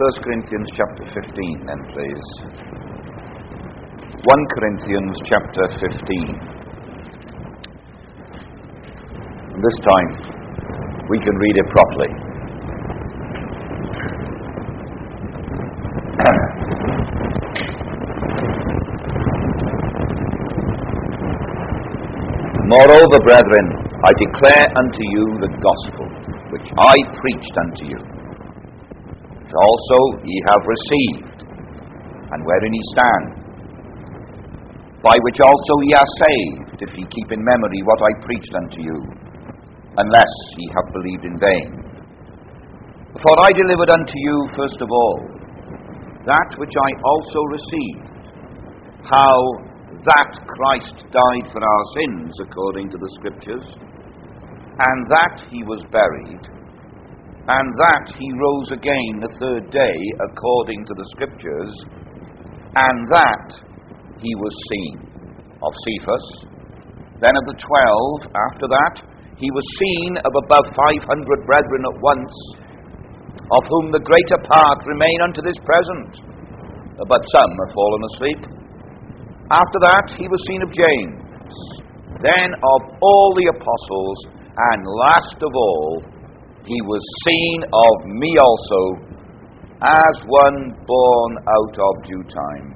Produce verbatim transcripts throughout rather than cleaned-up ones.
First Corinthians chapter fifteen then, please. First Corinthians chapter fifteen. And this time, we can read it properly. Moreover, brethren, I declare unto you the gospel, which I preached unto you, which also ye have received, and wherein ye stand, by which also ye are saved, if ye keep in memory what I preached unto you, unless ye have believed in vain. For I delivered unto you, first of all, that which I also received, how that Christ died for our sins according to the Scriptures, and that he was buried, and that he rose again the third day according to the Scriptures, and that he was seen of Cephas, then of the twelve. After that he was seen of above five hundred brethren at once, of whom the greater part remain unto this present, but some have fallen asleep. After that he was seen of James, then of all the apostles, and last of all he was seen of me also, as one born out of due time.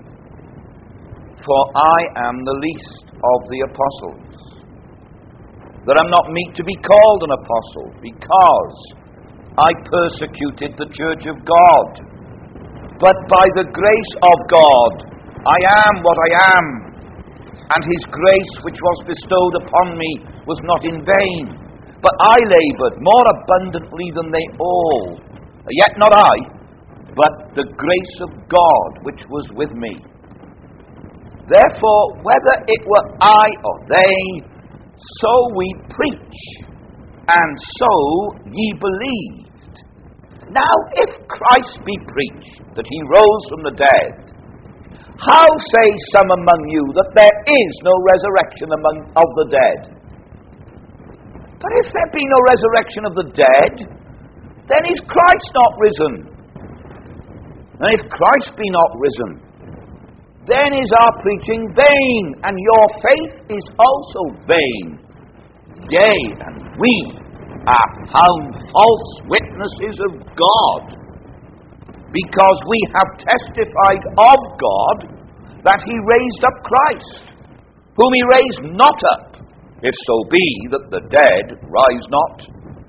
For I am the least of the apostles, that am not meet to be called an apostle, because I persecuted the church of God. But by the grace of God I am what I am, and his grace which was bestowed upon me was not in vain, but I labored more abundantly than they all. Yet not I, but the grace of God which was with me. Therefore, whether it were I or they, so we preach, and so ye believed. Now if Christ be preached that he rose from the dead, how say some among you that there is no resurrection among of the dead? But if there be no resurrection of the dead, then is Christ not risen? And if Christ be not risen, then is our preaching vain, and your faith is also vain. Yea, and we are found false witnesses of God, because we have testified of God that he raised up Christ, whom he raised not up, if so be that the dead rise not.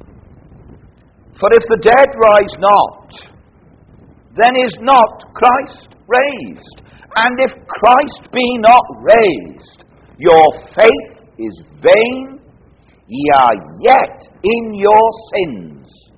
For if the dead rise not, then is not Christ raised. And if Christ be not raised, your faith is vain, ye are yet in your sins.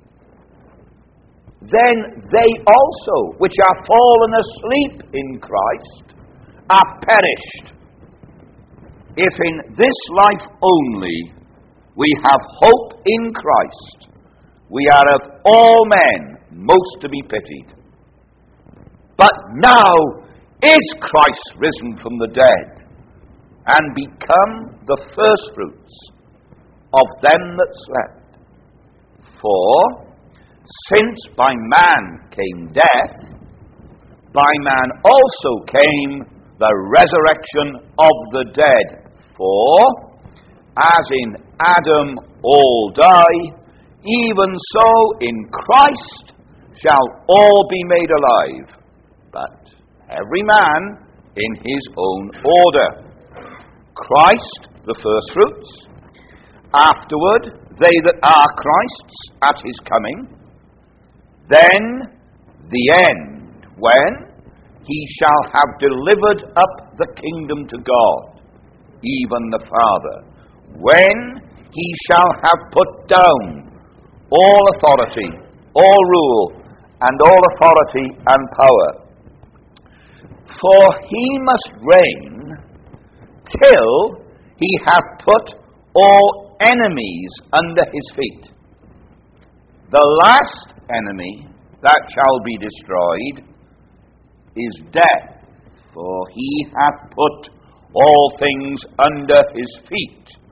Then they also, which are fallen asleep in Christ, are perished. If in this life only we have hope in Christ, we are of all men most to be pitied. But now is Christ risen from the dead, and become the firstfruits of them that slept. For since by man came death, by man also came the resurrection of the dead. For as in Adam all die, even so in Christ shall all be made alive, but every man in his own order. Christ the firstfruits, afterward they that are Christ's at his coming, then the end, when he shall have delivered up the kingdom to God, even the Father, when he shall have put down all authority, all rule, and all authority and power. For he must reign till he hath put all enemies under his feet. The last enemy that shall be destroyed is death, for he hath put all things under his feet.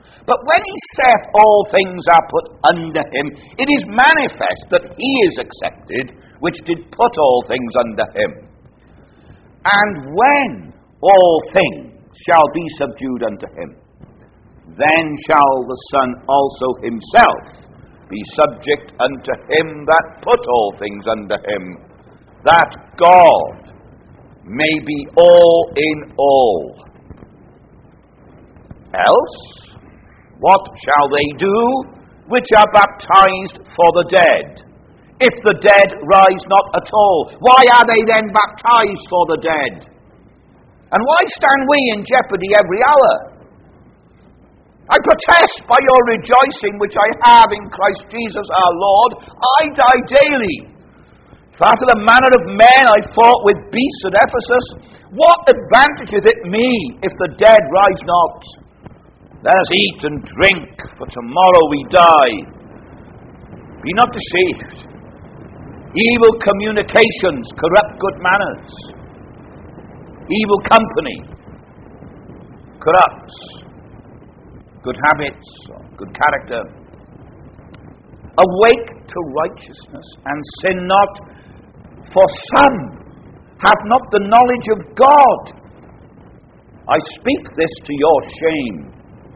But when he saith all things are put under him, it is manifest that he is accepted, which did put all things under him. And when all things shall be subdued unto him, then shall the Son also himself be subject unto him that put all things under him, that God may be all in all. Else, what shall they do which are baptized for the dead? If the dead rise not at all, why are they then baptized for the dead? And why stand we in jeopardy every hour? I protest by your rejoicing which I have in Christ Jesus our Lord, I die daily. If after the manner of men I fought with beasts at Ephesus, what advantageth it me if the dead rise not? Let us eat and drink, for tomorrow we die. Be not deceived. Evil communications corrupt good manners. Evil company corrupts good habits or good character. Awake to righteousness and sin not, for some have not the knowledge of God. I speak this to your shame.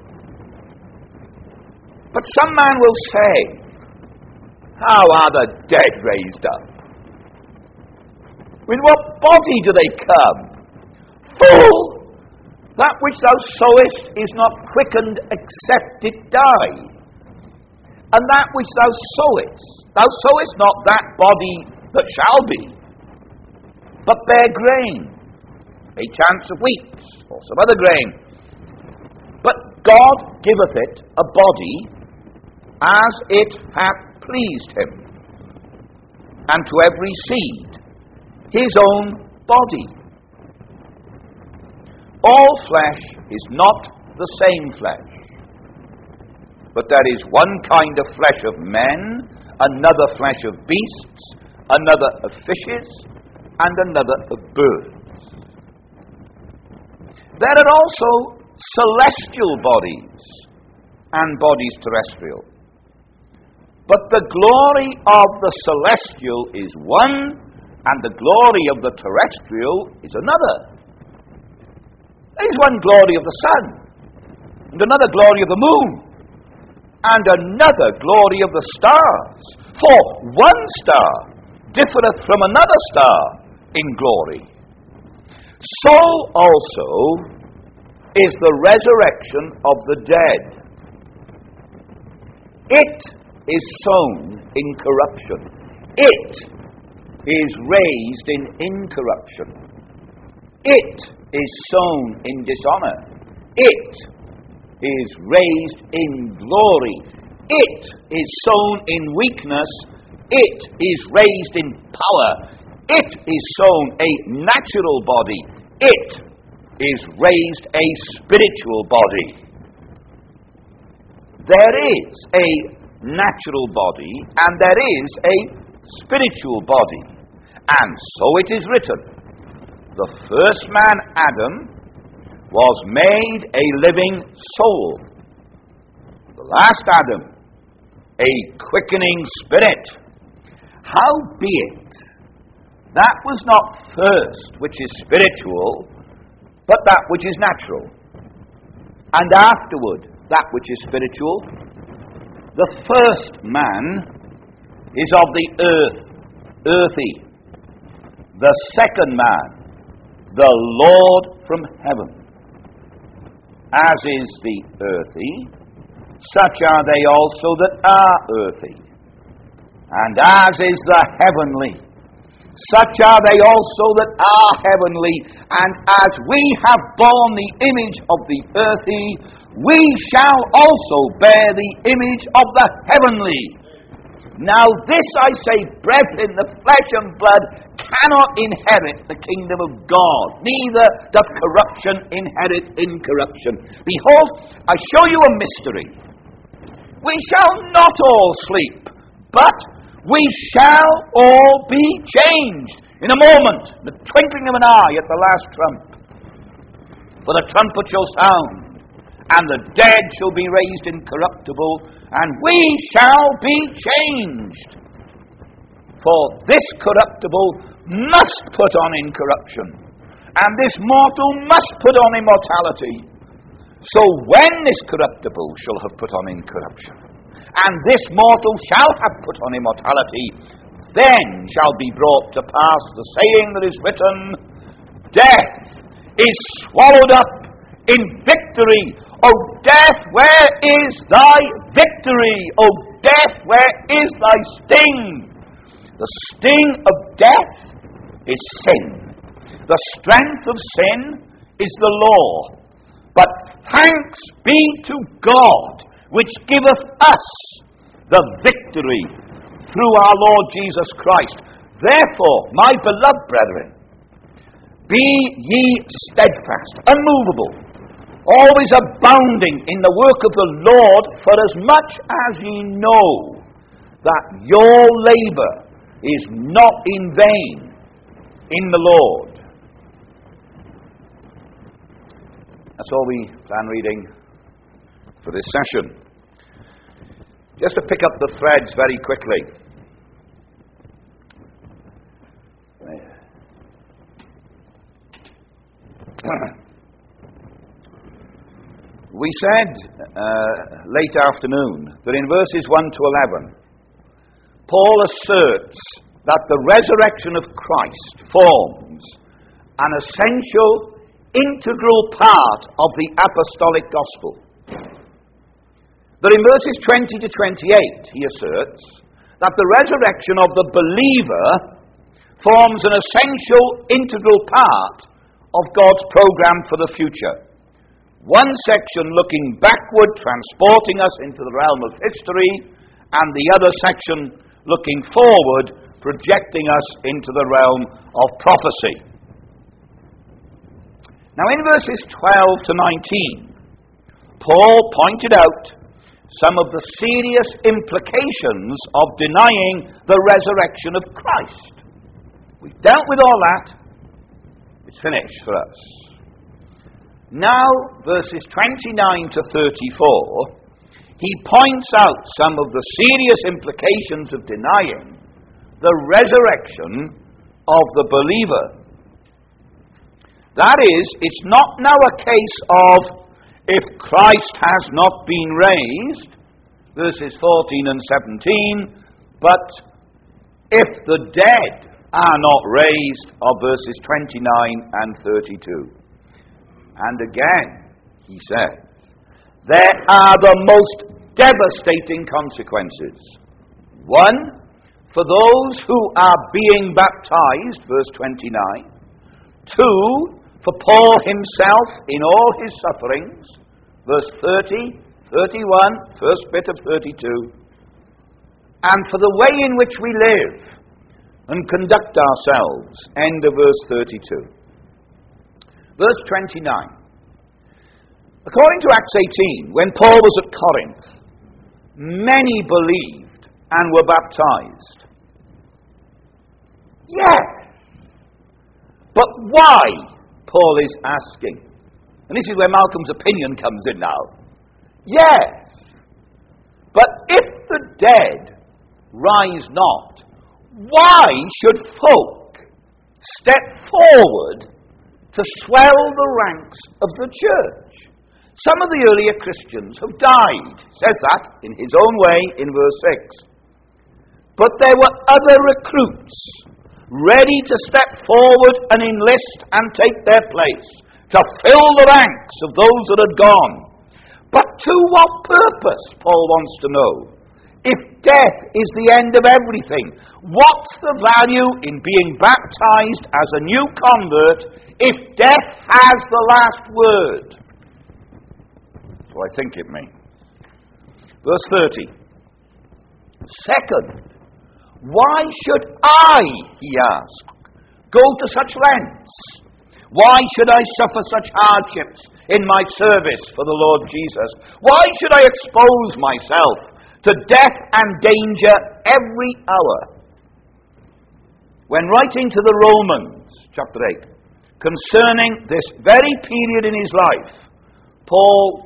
But some man will say, how are the dead raised up? With what body do they come? Fool! That which thou sowest is not quickened except it die. And that which thou sowest, thou sowest not that body that shall be, but bear grain, a chance of wheat, or some other grain. But God giveth it a body as it hath pleased him, and to every seed his own body. All flesh is not the same flesh, but there is one kind of flesh of men, another flesh of beasts, another of fishes, and another of birds. There are also celestial bodies and bodies terrestrial. But the glory of the celestial is one, and the glory of the terrestrial is another. There is one glory of the sun, and another glory of the moon, and another glory of the stars. For one star differeth from another star in glory. So also is the resurrection of the dead. It is sown in corruption. It is raised in incorruption. It is sown in dishonor. It is raised in glory. It is sown in weakness. It is raised in power. It is sown a natural body. It is raised a spiritual body. There is a natural body and there is a spiritual body. And so it is written, the first man, Adam, was made a living soul. The last Adam, a quickening spirit. Howbeit, that was not first which is spiritual, but that which is natural. And afterward, that which is spiritual. The first man is of the earth, earthy. The second man, the Lord from heaven. As is the earthy, such are they also that are earthy. And as is the heavenly, such are they also that are heavenly. And as we have borne the image of the earthy, we shall also bear the image of the heavenly. Now this I say, brethren, the flesh and blood cannot inherit the kingdom of God, neither doth corruption inherit incorruption. Behold, I show you a mystery. We shall not all sleep, but we shall all be changed in a moment, the twinkling of an eye at the last trump. For the trumpet shall sound, and the dead shall be raised incorruptible, and we shall be changed. For this corruptible must put on incorruption, and this mortal must put on immortality. So when this corruptible shall have put on incorruption, and this mortal shall have put on immortality, then shall be brought to pass the saying that is written, Death is swallowed up in victory. O death, where is thy victory? O death, where is thy sting? The sting of death is sin. The strength of sin is the law. But thanks be to God, which giveth us the victory through our Lord Jesus Christ. Therefore, my beloved brethren, be ye steadfast, unmovable, always abounding in the work of the Lord, for as much as ye know that your labor is not in vain in the Lord. That's all we plan reading for this session. Just to pick up the threads very quickly. We said uh, late afternoon that in verses one to eleven, Paul asserts that the resurrection of Christ forms an essential, integral part of the apostolic gospel. That in verses twenty to twenty-eight, he asserts that the resurrection of the believer forms an essential, integral part of God's program for the future. One section looking backward, transporting us into the realm of history, and the other section looking forward, projecting us into the realm of prophecy. Now in verses twelve to nineteen, Paul pointed out some of the serious implications of denying the resurrection of Christ. We've dealt with all that. It's finished for us. Now, verses twenty-nine to thirty-four, he points out some of the serious implications of denying the resurrection of the believer. That is, it's not now a case of if Christ has not been raised, verses fourteen and seventeen, but if the dead are not raised, of verses twenty-nine and thirty-two. And again, he says, there are the most devastating consequences. One, for those who are being baptized, verse twenty-nine. Two, for Paul himself in all his sufferings, verse thirty, thirty-one, first bit of thirty-two. And for the way in which we live and conduct ourselves, end of verse thirty-two. Verse twenty-nine. According to Acts eighteen, when Paul was at Corinth, many believed and were baptized. Yes. But why? Paul is asking. And this is where Malcolm's opinion comes in now. Yes. But if the dead rise not, why should folk step forward to swell the ranks of the church? Some of the earlier Christians have died. Says that in his own way in verse six. But there were other recruits ready to step forward and enlist and take their place, to fill the ranks of those that had gone. But to what purpose, Paul wants to know? If death is the end of everything, what's the value in being baptized as a new convert if death has the last word? So I think it means. Verse thirty. Second, why should I, he asked, go to such lengths? Why should I suffer such hardships in my service for the Lord Jesus? Why should I expose myself to death and danger every hour? When writing to the Romans, chapter eight, concerning this very period in his life, Paul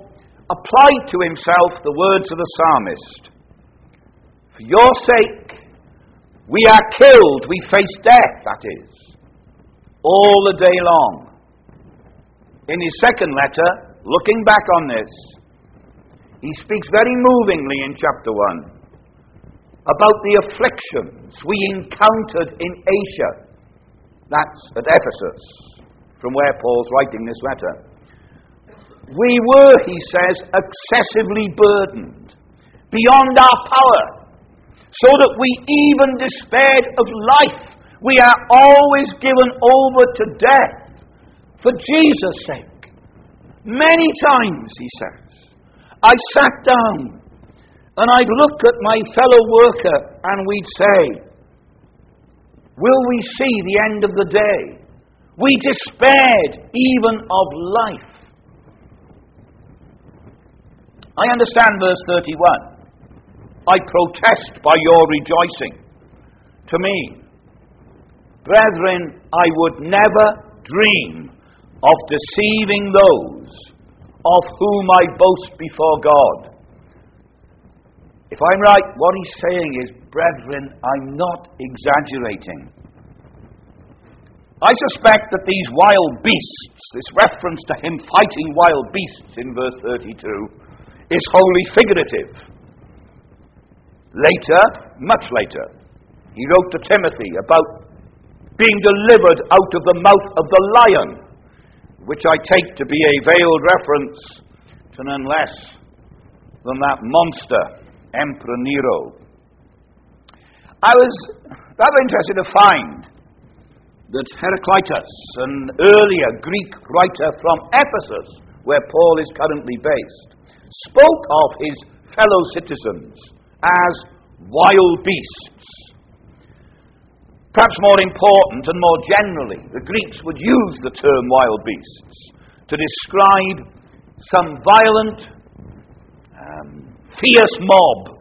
applied to himself the words of the psalmist. For your sake, we are killed, we face death, that is, all the day long. In his second letter, looking back on this, he speaks very movingly in chapter one about the afflictions we encountered in Asia. That's at Ephesus, from where Paul's writing this letter. We were, he says, excessively burdened, beyond our power, so that we even despaired of life. We are always given over to death for Jesus' sake. Many times, he says, I sat down and I'd look at my fellow worker and we'd say, will we see the end of the day? We despaired even of life. I understand verse thirty-one. I protest by your rejoicing. To me, brethren, I would never dream of deceiving those of whom I boast before God. If I'm right, what he's saying is, brethren, I'm not exaggerating. I suspect that these wild beasts, this reference to him fighting wild beasts in verse thirty-two, is wholly figurative. Later, much later, he wrote to Timothy about being delivered out of the mouth of the lion, which I take to be a veiled reference to none less than that monster, Emperor Nero. I was rather interested to find that Heraclitus, an earlier Greek writer from Ephesus, where Paul is currently based, spoke of his fellow citizens as wild beasts. Perhaps more important and more generally, the Greeks would use the term wild beasts to describe some violent, um, fierce mob.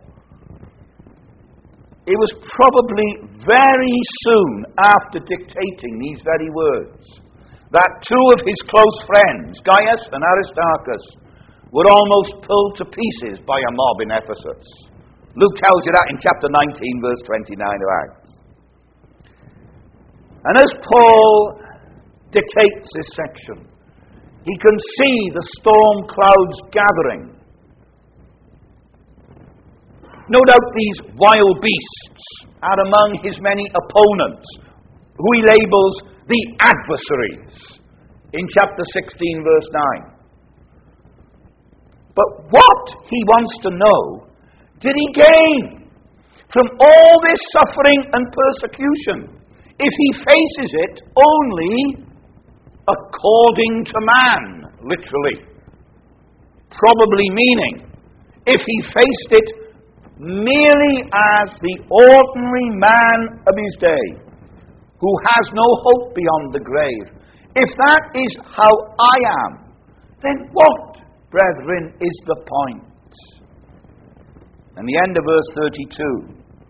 It was probably very soon after dictating these very words that two of his close friends, Gaius and Aristarchus, were almost pulled to pieces by a mob in Ephesus. Luke tells you that in chapter nineteen, verse twenty-nine of Acts. And as Paul dictates this section, he can see the storm clouds gathering. No doubt these wild beasts are among his many opponents, who he labels the adversaries in chapter sixteen, verse nine. But what he wants to know, did he gain from all this suffering and persecution if he faces it only according to man, literally? Probably meaning, if he faced it merely as the ordinary man of his day, who has no hope beyond the grave. If that is how I am, then what, brethren, is the point? And the end of verse thirty-two.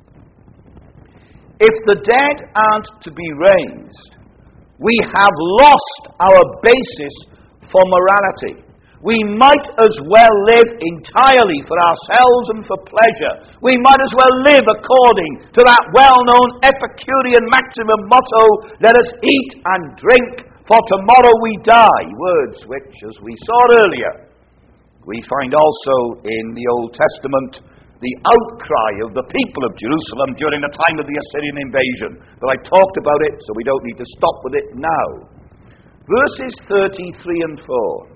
If the dead aren't to be raised, we have lost our basis for morality. We might as well live entirely for ourselves and for pleasure. We might as well live according to that well-known Epicurean maximum motto, let us eat and drink, for tomorrow we die. Words which, as we saw earlier, we find also in the Old Testament the outcry of the people of Jerusalem during the time of the Assyrian invasion. But I talked about it, so we don't need to stop with it now. Verses thirty-three and four.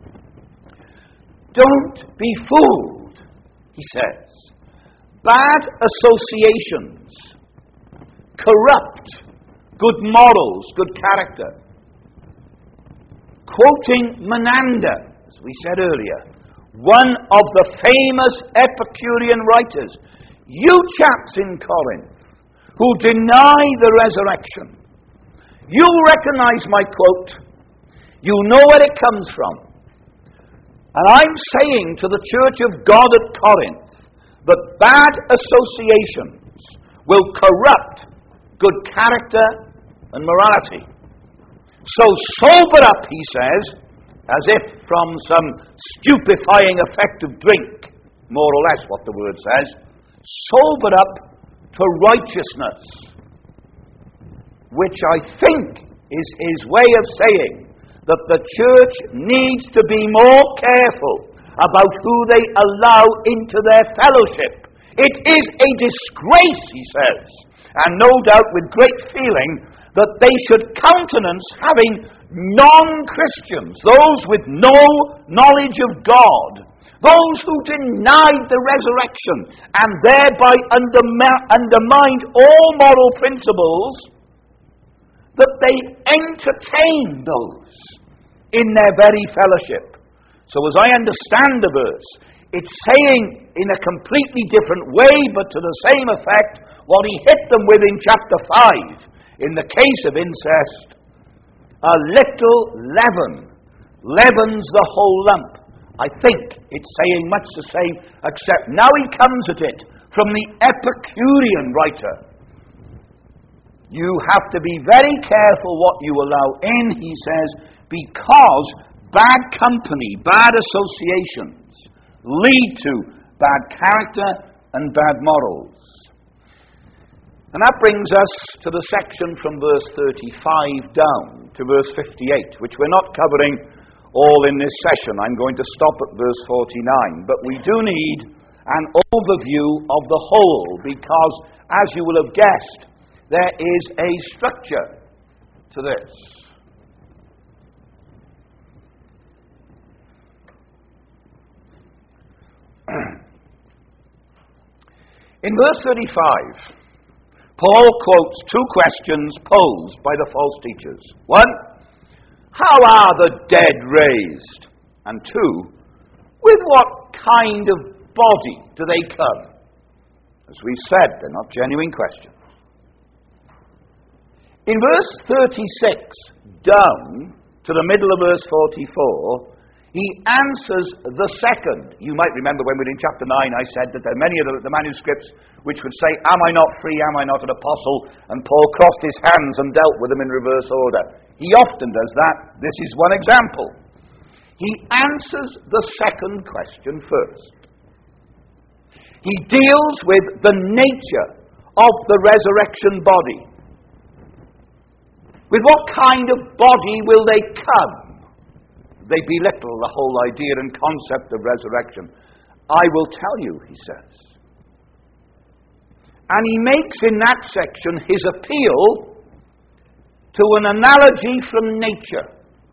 Don't be fooled, he says. Bad associations corrupt good morals, good character. Quoting Menander, as we said earlier, one of the famous Epicurean writers, you chaps in Corinth who deny the resurrection, you recognize my quote, you know where it comes from. And I'm saying to the church of God at Corinth that bad associations will corrupt good character and morality. So sober up, he says, as if from some stupefying effect of drink, more or less what the word says, sobered up to righteousness, which I think is his way of saying that the church needs to be more careful about who they allow into their fellowship. It is a disgrace, he says, and no doubt with great feeling, that they should countenance having non-Christians, those with no knowledge of God, those who denied the resurrection and thereby underma- undermined all moral principles, that they entertain those in their very fellowship. So as I understand the verse, it's saying in a completely different way, but to the same effect, what he hit them with in chapter five, in the case of incest. A little leaven leavens the whole lump. I think it's saying much the same, except now he comes at it from the Epicurean writer. You have to be very careful what you allow in, he says, because bad company, bad associations lead to bad character and bad morals. And that brings us to the section from verse thirty-five down to verse fifty-eight, which we're not covering all in this session. I'm going to stop at verse forty-nine. But we do need an overview of the whole, because, as you will have guessed, there is a structure to this. In verse thirty-five, Paul quotes two questions posed by the false teachers. One, how are the dead raised? And two, with what kind of body do they come? As we said, they're not genuine questions. In verse thirty-six, down to the middle of verse forty-four, he answers the second. You might remember when we were in chapter nine, I said that there are many of the, the manuscripts which would say, am I not free, am I not an apostle? And Paul crossed his hands and dealt with them in reverse order. He often does that. This is one example. He answers the second question first. He deals with the nature of the resurrection body. With what kind of body will they come? They belittle the whole idea and concept of resurrection. I will tell you, he says. And he makes in that section his appeal to an analogy from nature.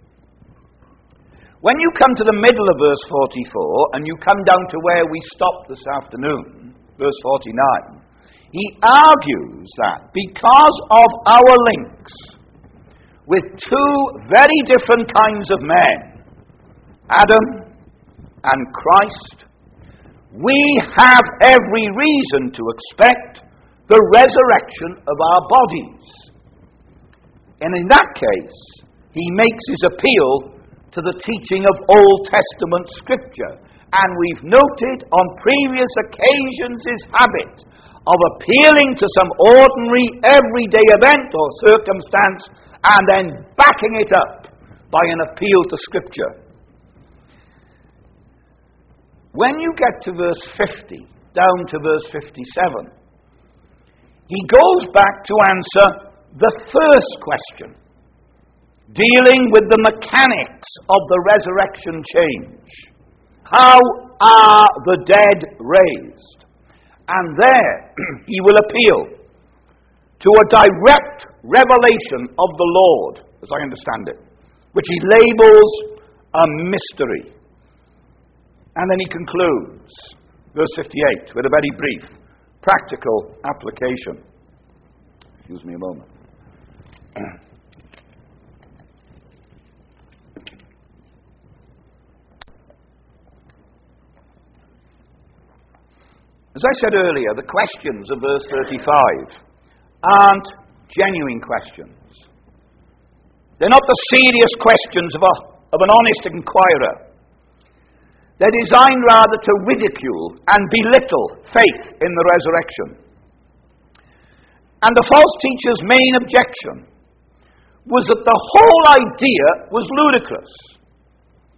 When you come to the middle of verse forty-four, and you come down to where we stopped this afternoon, verse forty-nine, he argues that because of our links with two very different kinds of men, Adam and Christ, we have every reason to expect the resurrection of our bodies. And in that case, he makes his appeal to the teaching of Old Testament Scripture. And we've noted on previous occasions his habit of appealing to some ordinary, everyday event or circumstance and then backing it up by an appeal to Scripture. When you get to verse fifty, down to verse fifty-seven, he goes back to answer the first question, dealing with the mechanics of the resurrection change. How are the dead raised? And there he will appeal to a direct revelation of the Lord, as I understand it, which he labels a mystery. And then he concludes, verse fifty-eight, with a very brief, practical application. Excuse me a moment. As I said earlier, the questions of verse thirty-five aren't genuine questions. They're not the serious questions of, a, of an honest inquirer. They're designed rather to ridicule and belittle faith in the resurrection. And the false teacher's main objection was that the whole idea was ludicrous.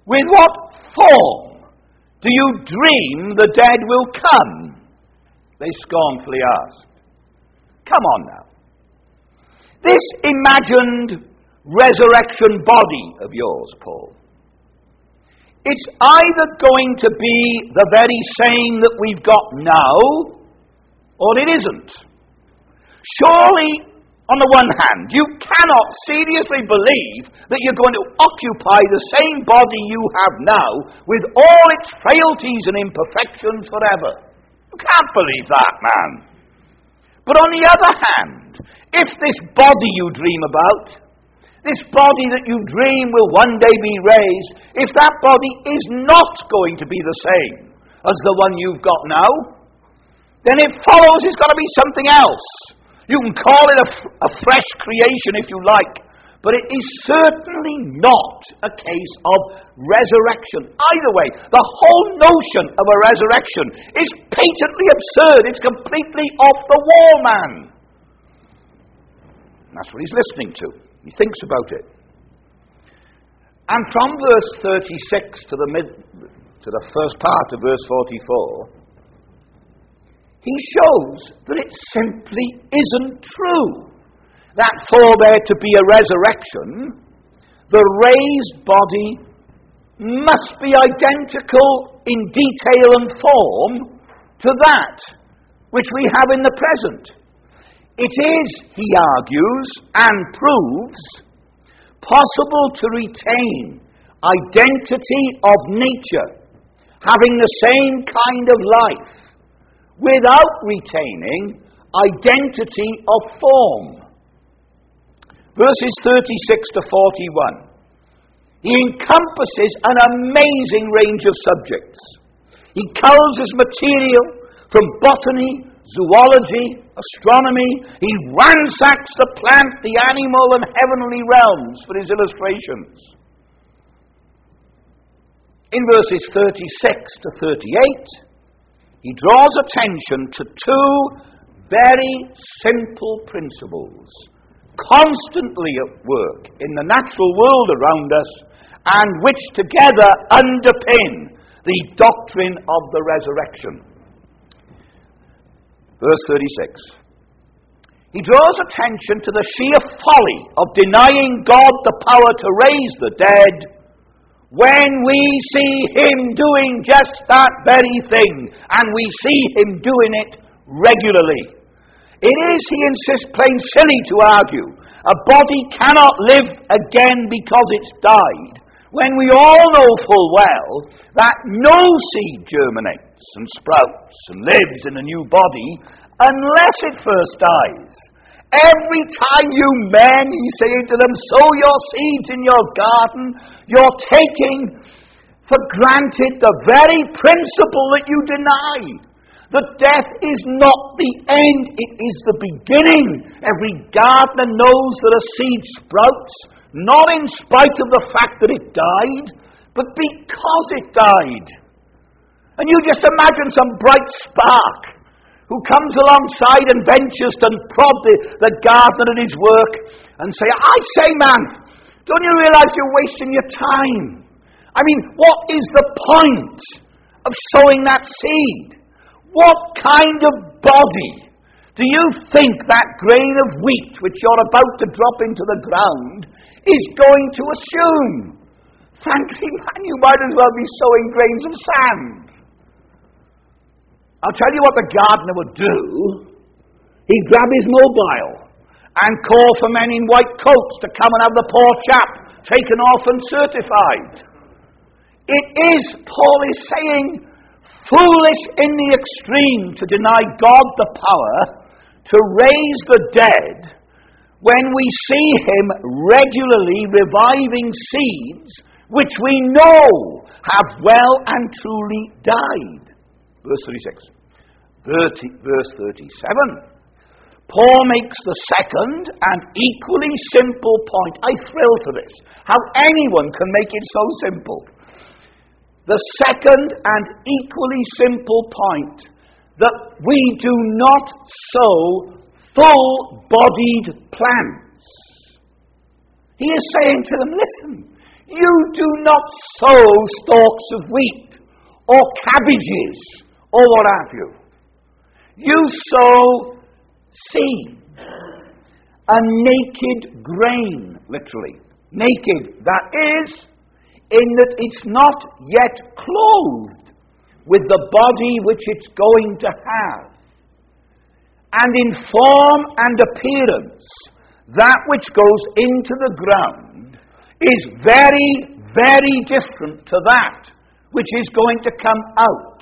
With what form do you dream the dead will come? They scornfully asked. Come on now. This imagined resurrection body of yours, Paul, it's either going to be the very same that we've got now, or it isn't. Surely, on the one hand, you cannot seriously believe that you're going to occupy the same body you have now with all its frailties and imperfections forever. You can't believe that, man. But on the other hand, if this body you dream about, this body that you dream will one day be raised, if that body is not going to be the same as the one you've got now, then it follows it's got to be something else. You can call it a, a fresh creation if you like, but it is certainly not a case of resurrection. Either way, the whole notion of a resurrection is patently absurd. It's completely off the wall, man. And that's what he's listening to. He thinks about it. And from verse thirty-six to the mid, to the first part of verse forty-four, he shows that it simply isn't true that for there to be a resurrection, the raised body must be identical in detail and form to that which we have in the present. It is, he argues and proves, possible to retain identity of nature, having the same kind of life, without retaining identity of form. Verses thirty-six to forty-one. He encompasses an amazing range of subjects. He covers his material from botany, zoology, astronomy. He ransacks the plant, the animal, and heavenly realms for his illustrations. In verses thirty-six to thirty-eight, he draws attention to two very simple principles constantly at work in the natural world around us, and which together underpin the doctrine of the resurrection. Verse thirty-six. He draws attention to the sheer folly of denying God the power to raise the dead when we see him doing just that very thing, and we see him doing it regularly. It is, he insists, plain silly to argue a body cannot live again because it's died, when we all know full well that no seed germinates and sprouts and lives in a new body unless it first dies. Every time you men, he's saying to them, sow your seeds in your garden, you're taking for granted the very principle that you deny. That death is not the end, it is the beginning. Every gardener knows that a seed sprouts, not in spite of the fact that it died, but because it died. And you just imagine some bright spark who comes alongside and ventures to prod the, the gardener in his work and say, I say, man, don't you realize you're wasting your time? I mean, what is the point of sowing that seed? What kind of body do you think that grain of wheat which you're about to drop into the ground is going to assume? Frankly, man, you might as well be sowing grains of sand. I'll tell you what the gardener would do. He'd grab his mobile and call for men in white coats to come and have the poor chap taken off and certified. It is, Paul is saying, foolish in the extreme to deny God the power to raise the dead when we see him regularly reviving seeds which we know have well and truly died. Verse thirty-six. thirty, verse thirty-seven. Paul makes the second and equally simple point. I thrill to this. How anyone can make it so simple. The second and equally simple point, that we do not sow full-bodied plants. He is saying to them, listen, you do not sow stalks of wheat or cabbages or what have you. You sow seed, a naked grain, literally. Naked, that is, in that it's not yet clothed with the body which it's going to have. And in form and appearance, that which goes into the ground is very, very different to that which is going to come out.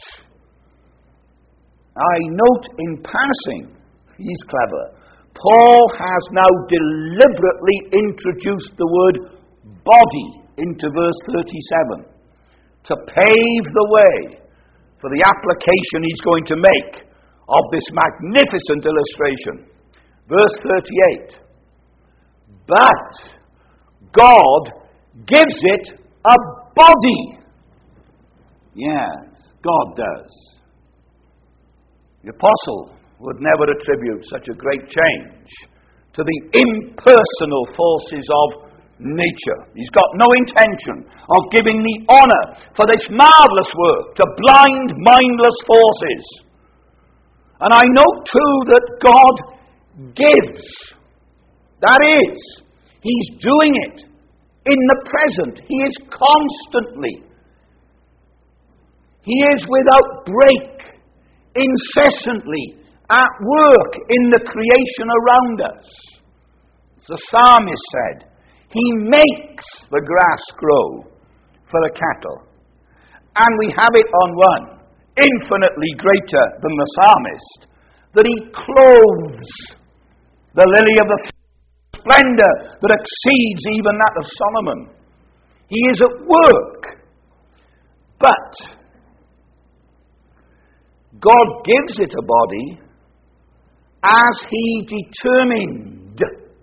I note in passing, he's clever, Paul has now deliberately introduced the word body into verse thirty-seven to pave the way for the application he's going to make of this magnificent illustration. Verse thirty-eight. But God gives it a body. Yes, God does. The apostle would never attribute such a great change to the impersonal forces of nature. He's got no intention of giving the honor for this marvelous work to blind, mindless forces. And I know too that God gives. That is, He's doing it in the present. He is constantly. He is without break, incessantly at work in the creation around us. The psalmist said, He makes the grass grow for the cattle. And we have it on one, infinitely greater than the psalmist, that He clothes the lily of the splendor that exceeds even that of Solomon. He is at work. But God gives it a body as He determined,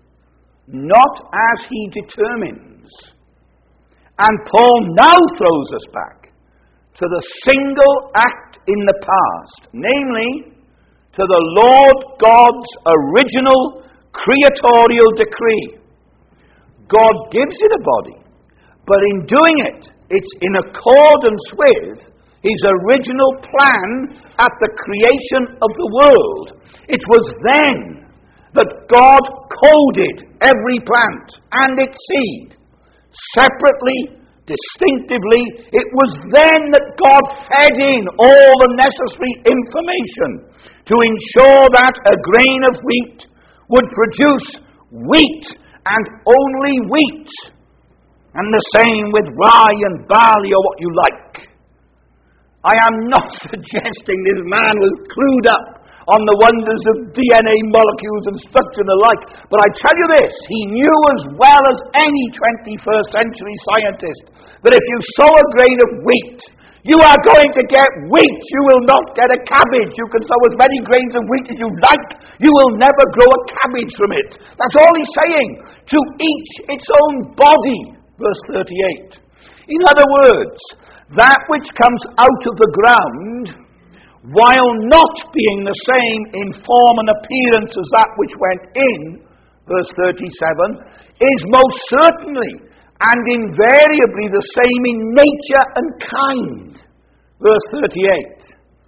not as He determines. And Paul now throws us back to the single act in the past, namely to the Lord God's original creatorial decree. God gives it a body, but in doing it, it's in accordance with His original plan at the creation of the world. It was then that God coded every plant and its seed separately, distinctively. It was then that God fed in all the necessary information to ensure that a grain of wheat would produce wheat and only wheat. And the same with rye and barley or what you like. I am not suggesting this man was clued up on the wonders of D N A molecules and structure and the like, but I tell you this, he knew as well as any twenty-first century scientist that if you sow a grain of wheat, you are going to get wheat. You will not get a cabbage. You can sow as many grains of wheat as you like. You will never grow a cabbage from it. That's all he's saying. To each its own body. Verse thirty-eight. In other words, that which comes out of the ground, while not being the same in form and appearance as that which went in, verse thirty-seven, is most certainly and invariably the same in nature and kind. Verse thirty-eight.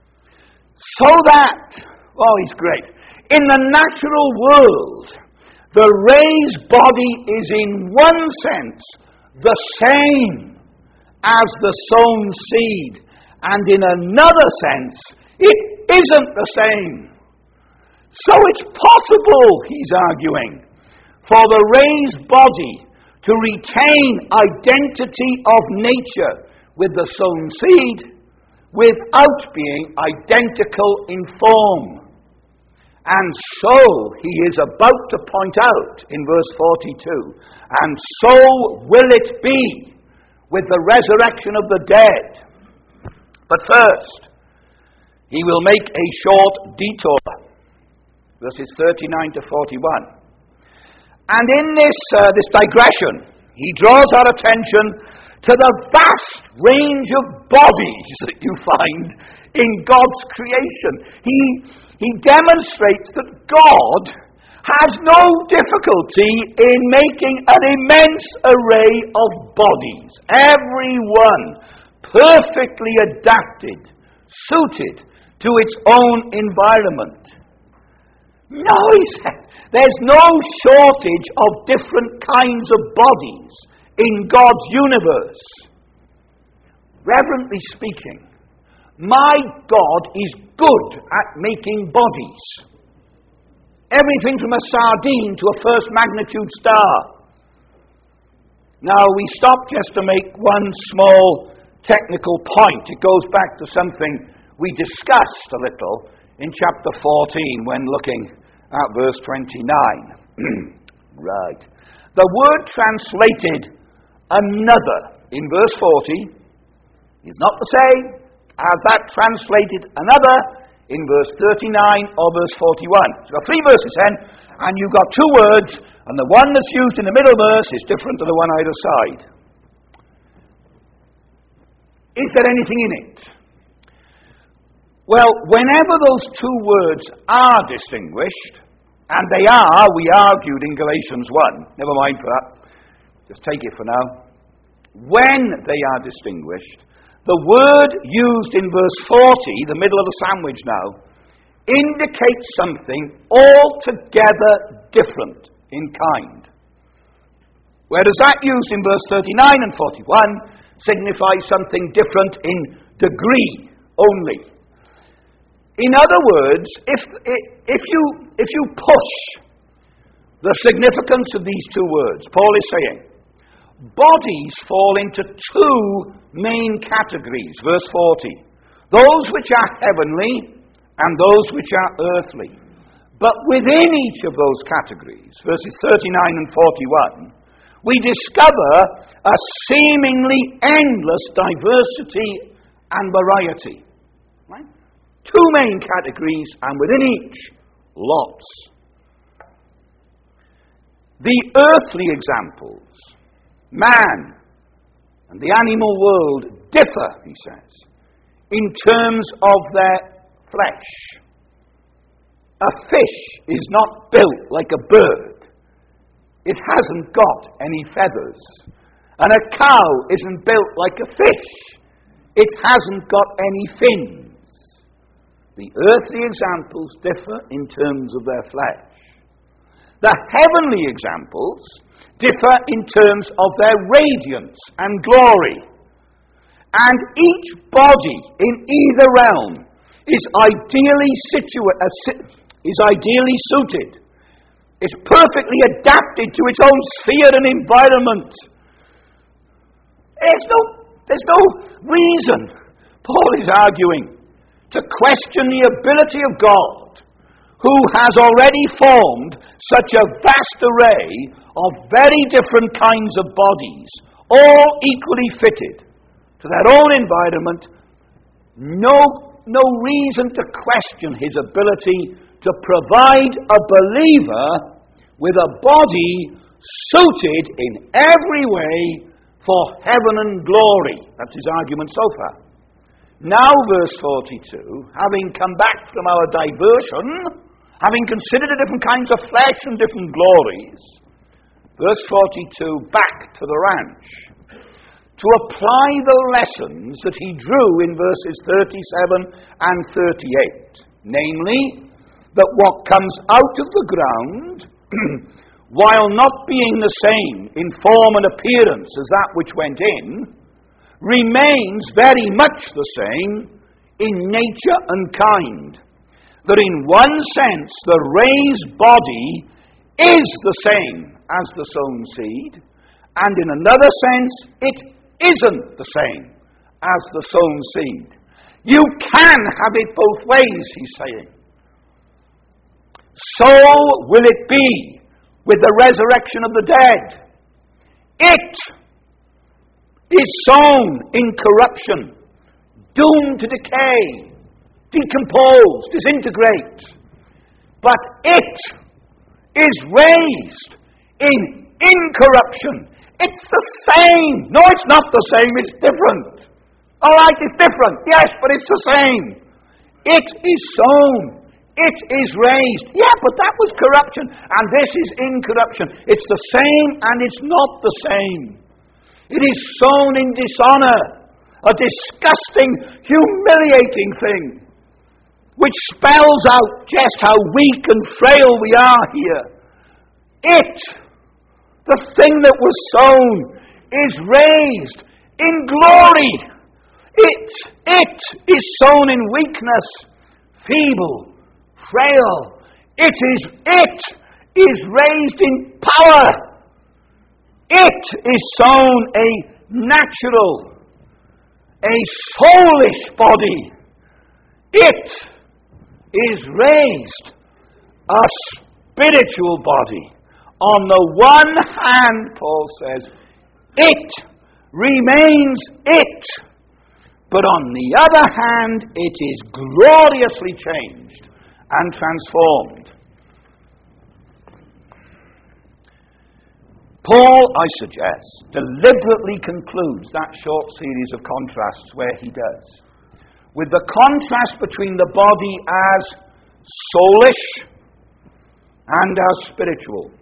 So that, oh, he's great. In the natural world, the raised body is in one sense the same as the sown seed, and in another sense, it isn't the same. So it's possible, he's arguing, for the raised body to retain identity of nature with the sown seed without being identical in form. And so, he is about to point out in verse forty-two, and so will it be with the resurrection of the dead. But first, he will make a short detour, verses thirty-nine to forty-one. And in this, uh, this digression, he draws our attention to the vast range of bodies that you find in God's creation. He, he demonstrates that God has no difficulty in making an immense array of bodies, every one perfectly adapted, suited to its own environment. No, he says, there's no shortage of different kinds of bodies in God's universe. Reverently speaking, my God is good at making bodies. Everything from a sardine to a first magnitude star. Now, we stop just to make one small technical point. It goes back to something we discussed a little in chapter fourteen when looking at verse twenty-nine. Right. The word translated another in verse forty is not the same as that translated another in verse thirty-nine or verse forty-one. It's got three verses then, and you've got two words, and the one that's used in the middle verse is different to the one either side. Is there anything in it? Well, whenever those two words are distinguished, and they are, we argued in Galatians one, never mind for that, just take it for now. When they are distinguished, the word used in verse forty, the middle of the sandwich now, indicates something altogether different in kind. Whereas that used in verse thirty-nine and forty-one signifies something different in degree only. In other words, if, if, you, if you push the significance of these two words, Paul is saying, bodies fall into two main categories, verse forty. Those which are heavenly and those which are earthly. But within each of those categories, verses thirty-nine and forty-one, we discover a seemingly endless diversity and variety. Right? Two main categories, and within each, lots. The earthly examples, man and the animal world, differ, he says, in terms of their flesh. A fish is not built like a bird. It hasn't got any feathers. And a cow isn't built like a fish. It hasn't got any fins. The earthly examples differ in terms of their flesh. The heavenly examples differ in terms of their radiance and glory. And each body in either realm is ideally situa- uh, is ideally suited. It's perfectly adapted to its own sphere and environment. There's no, there's no reason, Paul is arguing, to question the ability of God, who has already formed such a vast array of very different kinds of bodies, all equally fitted to their own environment. No, no reason to question his ability to provide a believer with a body suited in every way for heaven and glory. That's his argument so far. Now, verse forty-two, having come back from our diversion, having considered the different kinds of flesh and different glories, verse forty-two, back to the ranch, to apply the lessons that he drew in verses thirty-seven and thirty-eight, namely, that what comes out of the ground, while not being the same in form and appearance as that which went in, remains very much the same in nature and kind. That in one sense the raised body is the same as the sown seed, and in another sense it isn't the same as the sown seed. You can have it both ways, he's saying. So will it be with the resurrection of the dead. It is sown in corruption, doomed to decay, decompose, disintegrate. But it is raised in incorruption. It's the same. No, it's not the same, it's different. All right, it's different, yes, but it's the same. It is sown It is raised. Yeah, but that was corruption, and this is incorruption. It's the same, and it's not the same. It is sown in dishonor, a disgusting, humiliating thing, which spells out just how weak and frail we are here. It, the thing that was sown, is raised in glory. It, it is sown in weakness, feeble, frail. It is, it is raised in power. It is sown a natural, a soulish body. It is raised a spiritual body. On the one hand, Paul says, it remains it. But on the other hand, it is gloriously changed and transformed. Paul, I suggest, deliberately concludes that short series of contrasts where he does, with the contrast between the body as soulish and as spiritual.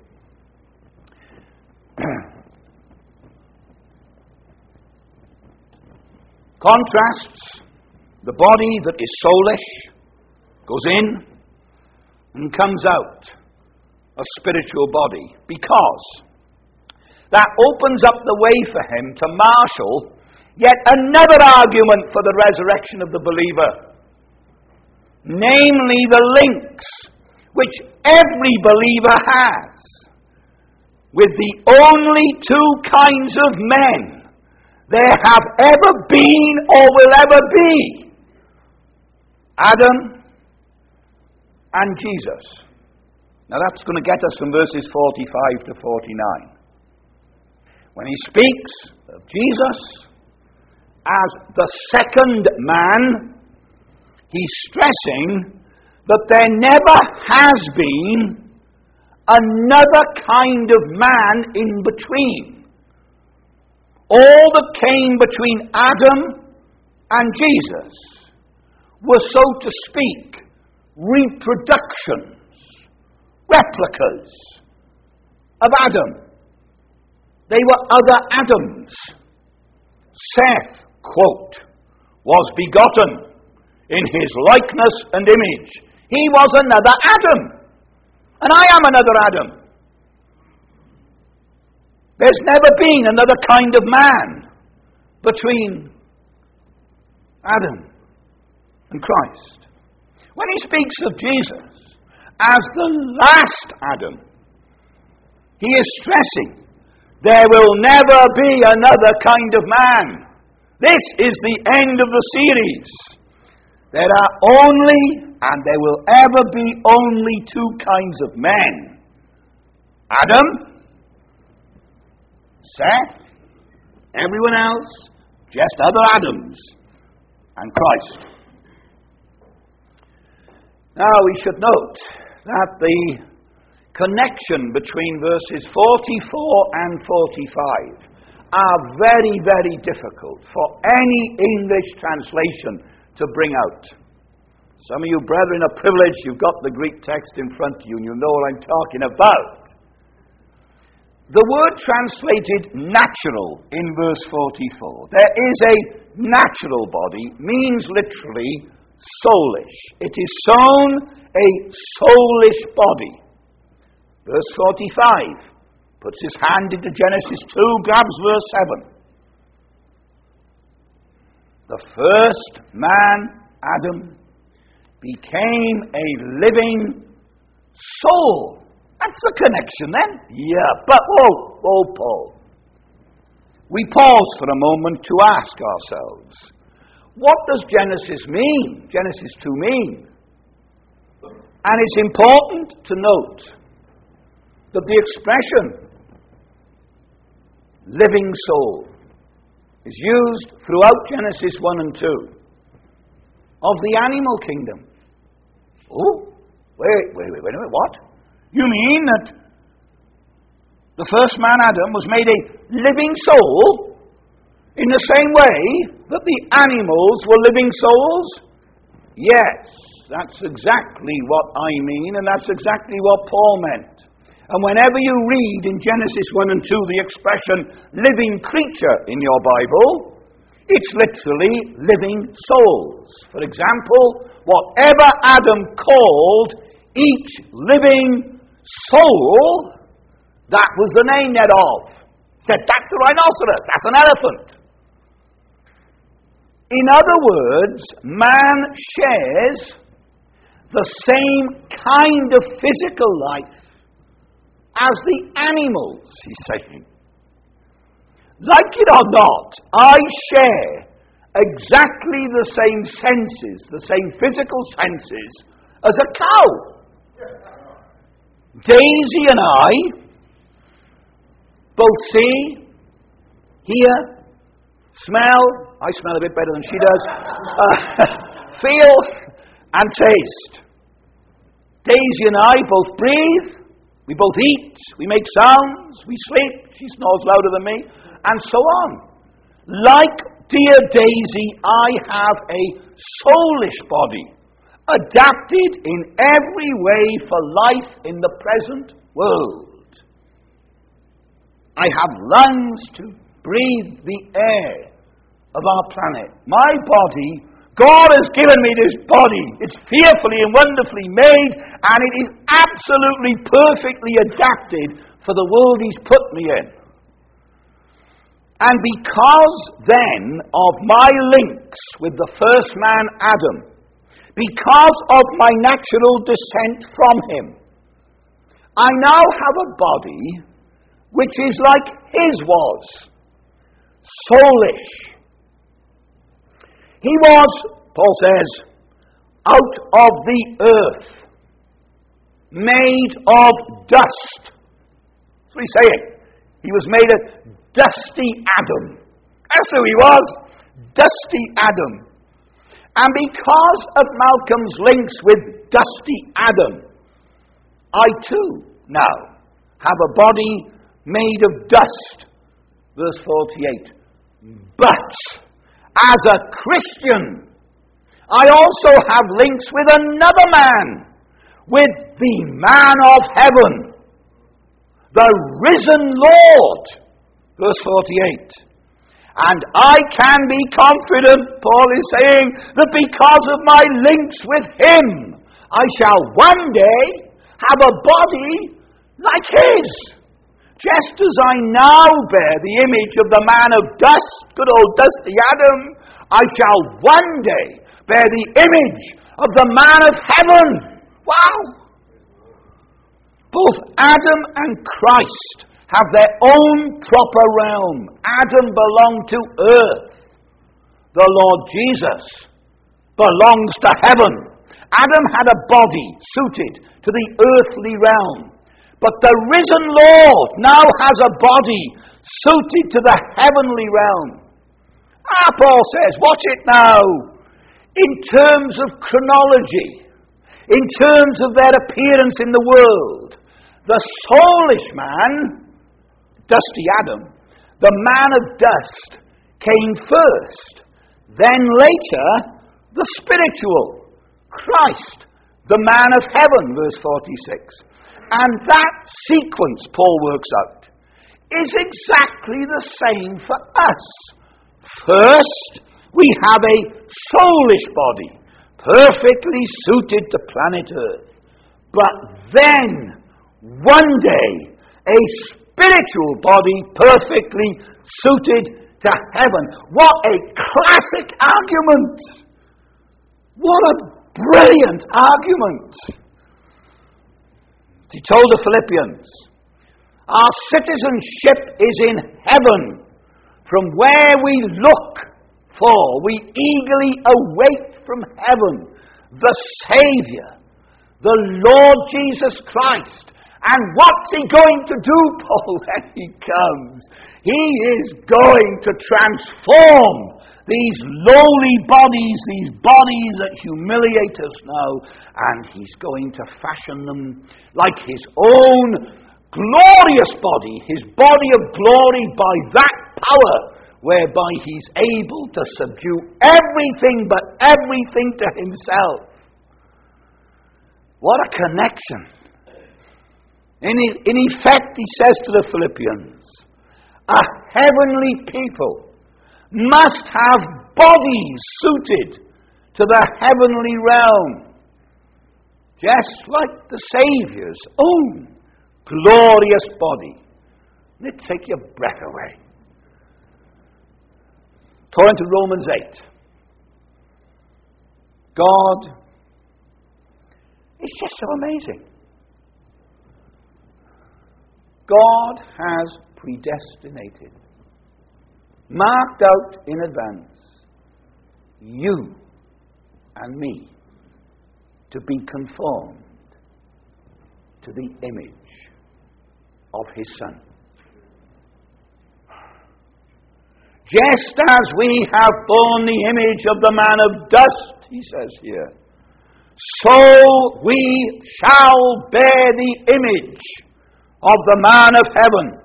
Contrasts the body that is soulish, goes in and comes out, a spiritual body, because that opens up the way for him to marshal yet another argument for the resurrection of the believer, namely the links which every believer has with the only two kinds of men there have ever been or will ever be: Adam and Jesus. Now that's going to get us from verses forty-five to forty-nine. When he speaks of Jesus as the second man, he's stressing that there never has been another kind of man in between. All that came between Adam and Jesus were, so to speak, reproductions, replicas of Adam. They were other Adams. Seth, quote, was begotten in his likeness and image. He was another Adam. And I am another Adam. There's never been another kind of man between Adam and Christ. When he speaks of Jesus as the last Adam, he is stressing there will never be another kind of man. This is the end of the series. There are only, and there will ever be only, two kinds of men: Adam, Seth, everyone else, just other Adams, and Christ. Now we should note that the connection between verses forty-four and forty-five are very, very difficult for any English translation to bring out. Some of you brethren are privileged, you've got the Greek text in front of you and you know what I'm talking about. The word translated natural in verse forty-four, there is a natural body, means literally soulish. It is sown a soulish body. Verse forty-five puts his hand into Genesis two, grabs verse seven. The first man, Adam, became a living soul. That's the connection then. Yeah, but whoa, whoa, Paul. We pause for a moment to ask ourselves, what does Genesis mean? Genesis two mean? And it's important to note that the expression living soul is used throughout Genesis one and two of the animal kingdom. Oh, wait, wait, wait, wait a minute, what? You mean that the first man, Adam, was made a living soul in the same way that the animals were living souls? Yes. That's exactly what I mean, and that's exactly what Paul meant. And whenever you read in Genesis one and two the expression living creature in your Bible, it's literally living souls. For example, whatever Adam called each living soul, that was the name thereof. He said, that's a rhinoceros, that's an elephant. In other words, man shares the same kind of physical life as the animals, he's saying. Like it or not, I share exactly the same senses, the same physical senses as a cow. Daisy and I both see, hear, smell, I smell a bit better than she does, uh, feel and taste. Daisy and I both breathe, we both eat, we make sounds, we sleep, she snores louder than me, and so on. Like dear Daisy, I have a soulish body, adapted in every way for life in the present world. I have lungs to breathe the air of our planet. My body, God has given me this body. It's fearfully and wonderfully made, and it is absolutely perfectly adapted for the world He's put me in. And because then of my links with the first man, Adam, because of my natural descent from him, I now have a body which is like his was, soulish. He was, Paul says, out of the earth, made of dust. That's what he's saying. He was made of dusty Adam. That's who he was, dusty Adam. And because of Malcolm's links with dusty Adam, I too now have a body made of dust. Verse forty-eight. But as a Christian, I also have links with another man, with the man of heaven, the risen Lord. Verse forty-eight. And I can be confident, Paul is saying, that because of my links with him, I shall one day have a body like his. Just as I now bear the image of the man of dust, good old dusty Adam, I shall one day bear the image of the man of heaven. Wow! Both Adam and Christ have their own proper realm. Adam belonged to earth. The Lord Jesus belongs to heaven. Adam had a body suited to the earthly realm. But the risen Lord now has a body suited to the heavenly realm. Ah, Paul says, watch it now. In terms of chronology, in terms of their appearance in the world, the soulish man, dusty Adam, the man of dust, came first. Then later, the spiritual, Christ, the man of heaven, verse forty-six. And that sequence, Paul works out, is exactly the same for us. First, we have a soulish body, perfectly suited to planet Earth. But then, one day, a spiritual body perfectly suited to heaven. What a classic argument! What a brilliant argument! He told the Philippians, our citizenship is in heaven, from where we look for, we eagerly await from heaven the Savior, the Lord Jesus Christ. And what's he going to do, Paul, when he comes? He is going to transform these lowly bodies, these bodies that humiliate us now, and he's going to fashion them like his own glorious body, his body of glory, by that power whereby he's able to subdue everything but everything to himself. What a connection. In, in effect, he says to the Philippians, a heavenly people must have bodies suited to the heavenly realm, just like the Saviour's own glorious body. Let it take your breath away. Turn to Romans eight. God is just so amazing. God has predestinated, marked out in advance, you and me to be conformed to the image of His Son. Just as we have borne the image of the man of dust, he says here, so we shall bear the image of the man of heaven.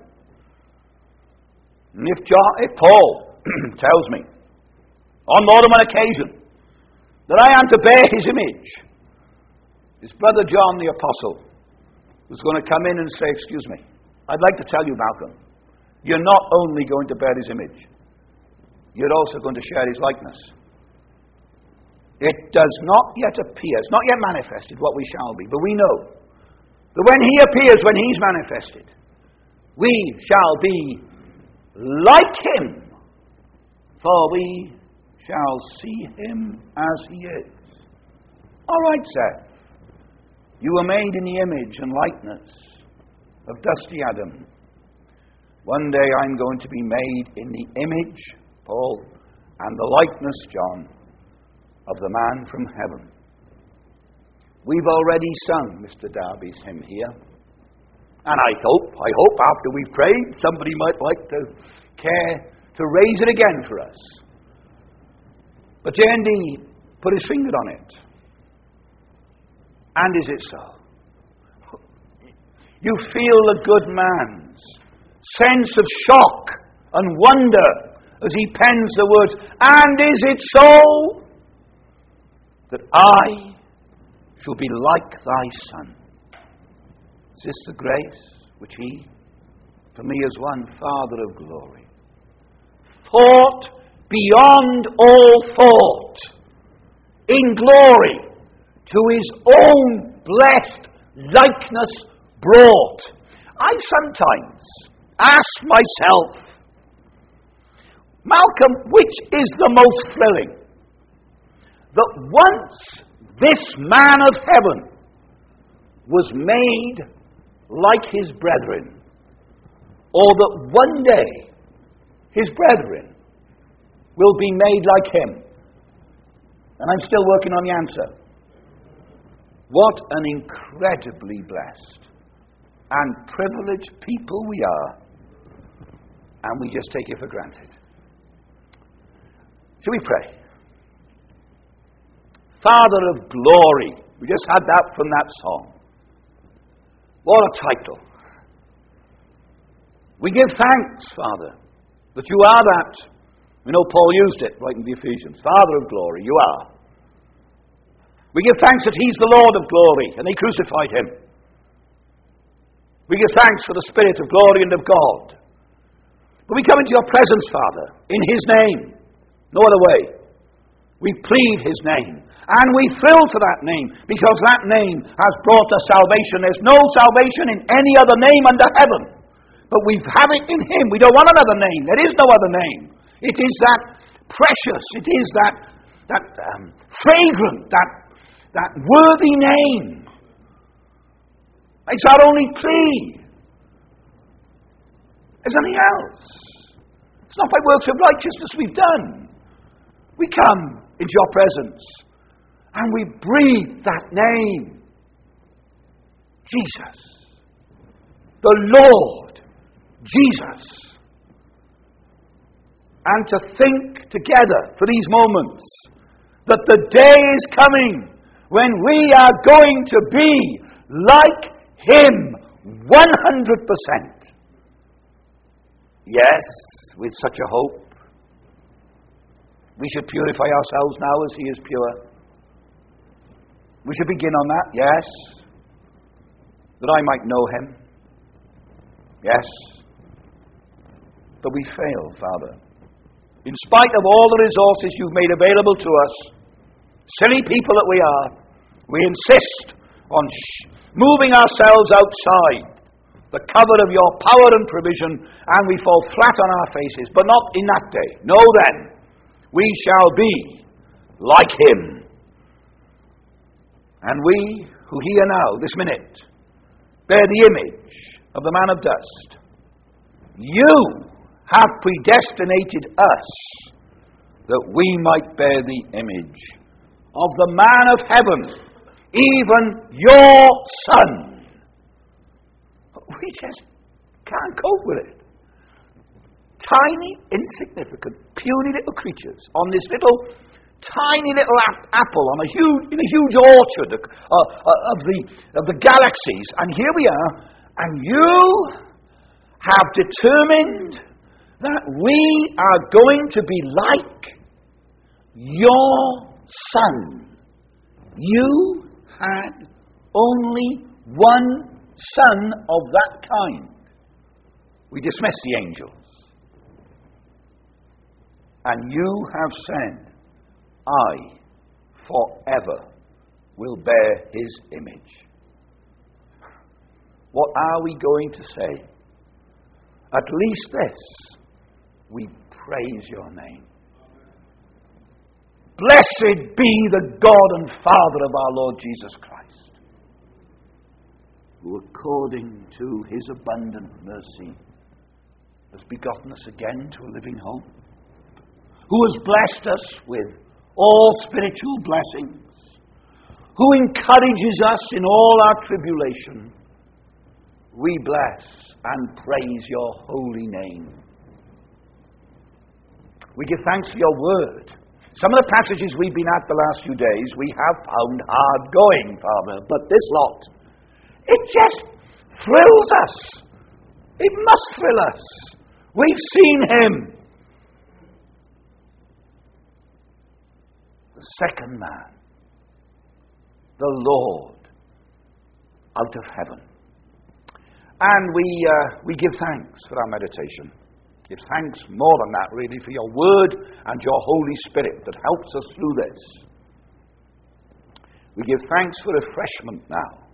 And if, John, if Paul tells me on more than one occasion that I am to bear his image, his brother John the Apostle was going to come in and say, excuse me, I'd like to tell you, Malcolm, you're not only going to bear his image, you're also going to share his likeness. It does not yet appear, it's not yet manifested what we shall be, but we know that when he appears, when he's manifested, we shall be like him, for we shall see him as he is. All right, sir. You were made in the image and likeness of dusty Adam. One day I'm going to be made in the image, Paul, and the likeness, John, of the man from heaven. We've already sung Mister Darby's hymn here. And I hope, I hope after we've prayed, somebody might like to care to raise it again for us. But J N D put his finger on it. And is it so? You feel the good man's sense of shock and wonder as he pens the words, and is it so that I shall be like thy Son? Is this the grace which he, for me as one Father of glory, thought beyond all thought, in glory, to his own blessed likeness brought? I sometimes ask myself, Malcolm, which is the most thrilling? That once this man of heaven was made like his brethren, or that one day his brethren will be made like him. And I'm still working on the answer. What an incredibly blessed and privileged people we are, and we just take it for granted. Shall we pray? Father of glory. We just had that from that song. What a title. We give thanks, Father, that you are that. We know Paul used it right in the Ephesians. Father of glory, you are. We give thanks that he's the Lord of glory, and they crucified him. We give thanks for the Spirit of glory and of God. But we come into your presence, Father, in his name. No other way. We plead his name. And we thrill to that name, because that name has brought us salvation. There's no salvation in any other name under heaven. But we have it in him. We don't want another name. There is no other name. It is that precious, it is that, that um, fragrant, that, that worthy name. It's our only plea. There's nothing else. It's not by works of righteousness we've done. We come into your presence and we breathe that name. Jesus. The Lord Jesus. And to think together for these moments that the day is coming when we are going to be like him one hundred percent. Yes, with such a hope. We should purify ourselves now as he is pure. We should begin on that, yes. That I might know him. Yes. But we fail, Father. In spite of all the resources you've made available to us, silly people that we are, we insist on sh- moving ourselves outside the cover of your power and provision, and we fall flat on our faces. But not in that day. No, then, we shall be like him. And we, who here now, this minute, bear the image of the man of dust, you have predestinated us that we might bear the image of the man of heaven, even your Son. We just can't cope with it. Tiny, insignificant, puny little creatures on this little, tiny little ap- apple on a huge, in a huge orchard of, uh, of the of the galaxies, and here we are, and you have determined that we are going to be like your Son. You had only one Son of that kind. We dismiss the angels. And you have said, I forever will bear his image. What are we going to say? At least this, we praise your name. Blessed be the God and Father of our Lord Jesus Christ, who according to his abundant mercy has begotten us again to a living hope, who has blessed us with all spiritual blessings, who encourages us in all our tribulation. We bless and praise your holy name. We give thanks for your word. Some of the passages we've been at the last few days we have found hard going, Father, but this lot, it just thrills us. It must thrill us. We've seen him. The second man, the Lord, out of heaven. And we uh, we give thanks for our meditation. Give thanks more than that, really, for your word and your Holy Spirit that helps us through this. We give thanks for refreshment now.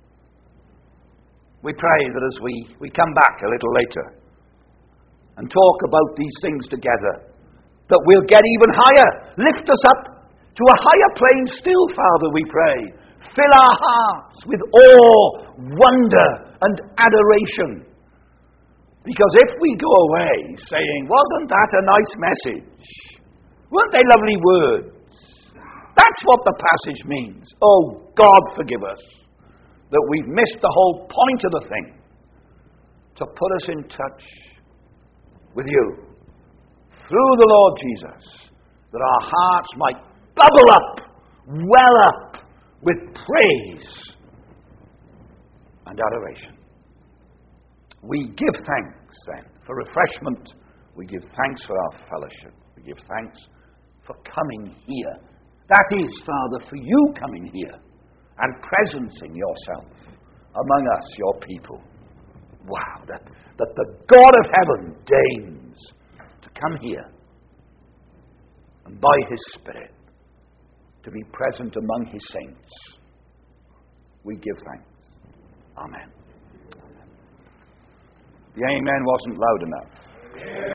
We pray that as we, we come back a little later and talk about these things together, that we'll get even higher. Lift us up to a higher plane still, Father, we pray. Fill our hearts with awe, wonder, and adoration. Because if we go away saying, wasn't that a nice message? Weren't they lovely words? That's what the passage means. Oh, God forgive us that we've missed the whole point of the thing. To put us in touch with you through the Lord Jesus, that our hearts might bubble up, well up with praise and adoration. We give thanks then for refreshment. We give thanks for our fellowship. We give thanks for coming here. That is, Father, for you coming here and presencing yourself among us, your people. Wow, that, that the God of heaven deigns to come here and by his Spirit to be present among his saints. We give thanks. Amen. The amen wasn't loud enough.